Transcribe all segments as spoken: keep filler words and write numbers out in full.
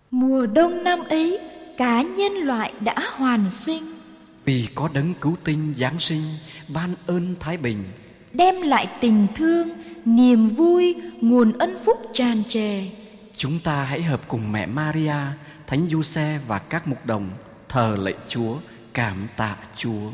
Mùa đông năm ấy, cả nhân loại đã hoàn sinh, vì có đấng cứu tinh giáng sinh, ban ơn thái bình, đem lại tình thương, niềm vui, nguồn ân phúc tràn trề. Chúng ta hãy hợp cùng mẹ Maria, Thánh Giuse và các mục đồng thờ lạy Chúa, cảm tạ Chúa.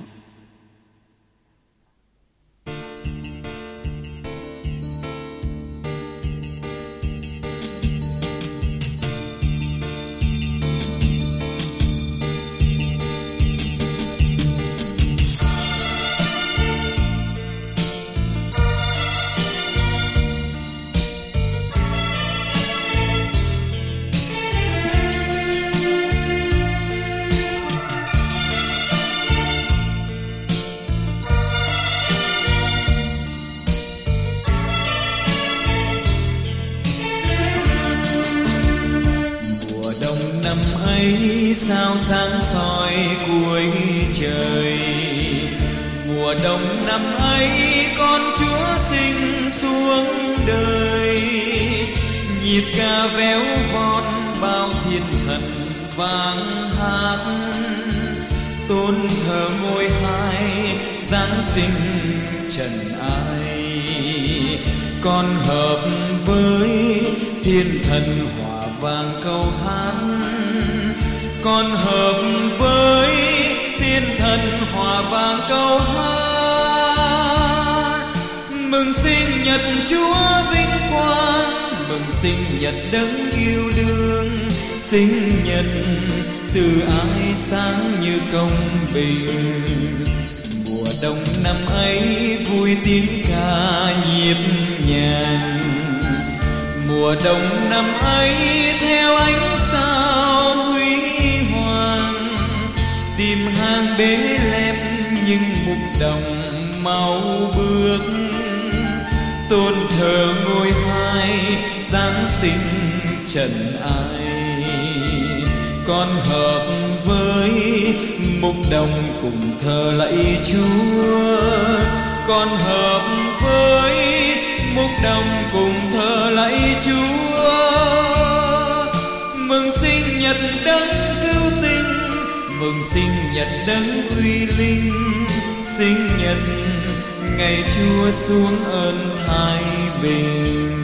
Sao sáng soi cuối trời, mùa đông năm ấy con Chúa sinh xuống đời. Nhịp ca véo von bao thiên thần vang hát, tôn thờ ngôi hai giáng sinh trần ai. Con hợp với thiên thần hòa vang câu hát, con hợp với thiên thần hòa vang câu hát. Mừng sinh nhật Chúa vinh quang, mừng sinh nhật đấng yêu đương. Sinh nhật từ ái sáng như công bình. Mùa đông năm ấy vui tiếng ca nhịp nhàng, mùa đông năm ấy theo ánh sao huy hoàng. Tìm hàng bế lem nhưng mục đồng mau bước, tôn thờ ngôi hai giáng sinh trần ai. Con hợp với mục đồng cùng thờ lạy Chúa, con hợp với mục đồng cùng thờ lạy Chúa. Mừng sinh nhật đấng cứu tinh, mừng sinh nhật đấng uy linh. Sinh nhật ngày Chúa xuống ơn thái bình.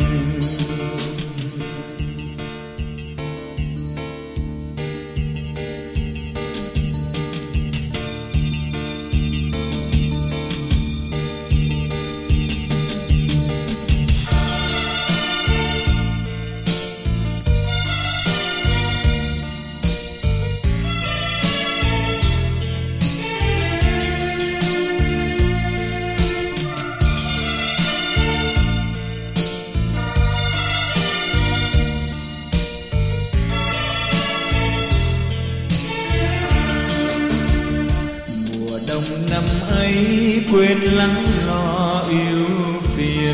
Quên lắng lo yêu phiền,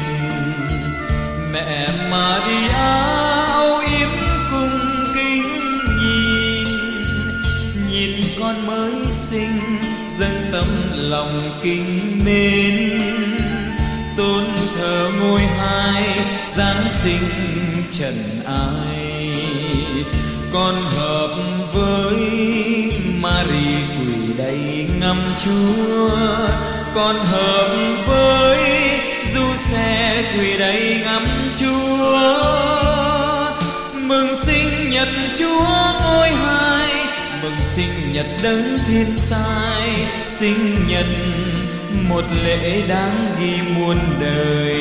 mẹ Maria âu yếm cung kính nhìn. Nhìn con mới sinh dâng tấm lòng kính mến, tôn thờ ngôi hai giáng sinh trần ai. Con hợp với Mary quỳ đây ngắm Chúa, con hợp với Giuse quỳ đây ngắm Chúa. Mừng sinh nhật Chúa ngôi hai, mừng sinh nhật đấng thiên sai. Sinh nhật một lễ đáng ghi muôn đời.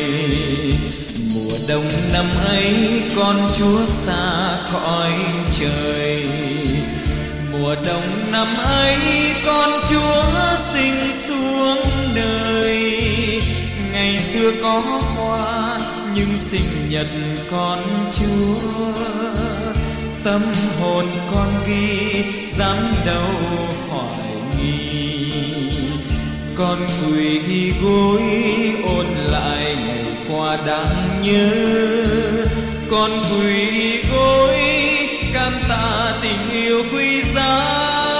Mùa đông năm ấy con Chúa xa khỏi trời, mùa đông năm ấy con Chúa sinh xuống đời. Ngày xưa có qua nhưng sinh nhật con Chúa, tâm hồn con ghi dám đâu hỏi nghi. Con quỳ gối ôn lại ngày qua đáng nhớ, con quỳ gối cảm tạ tình yêu quý giá.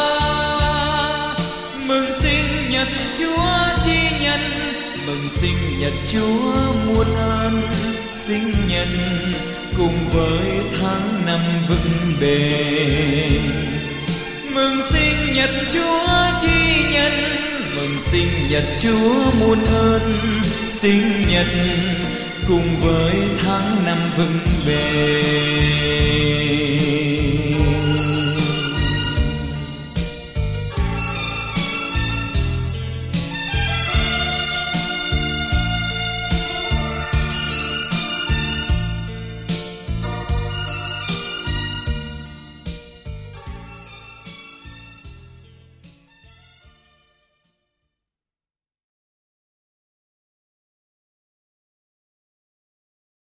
Mừng sinh nhật Chúa chi nhân, mừng sinh nhật Chúa muôn ơn. Sinh nhật cùng với tháng năm vững bền. Mừng sinh nhật Chúa chi nhân, mừng sinh nhật Chúa muôn ơn, sinh nhật cùng với tháng năm vững bền.